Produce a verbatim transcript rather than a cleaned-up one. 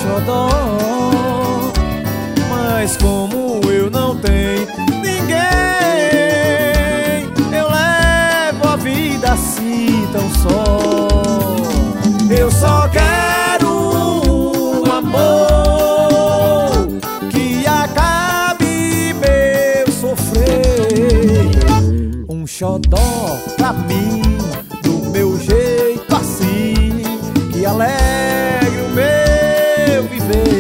xodó. Mas como eu não tenho ninguém, eu levo a vida assim tão só. Eu só quero um amor que acabe meu sofrer, um xodó pra mim, do meu jeito assim, que alegre o meu viver.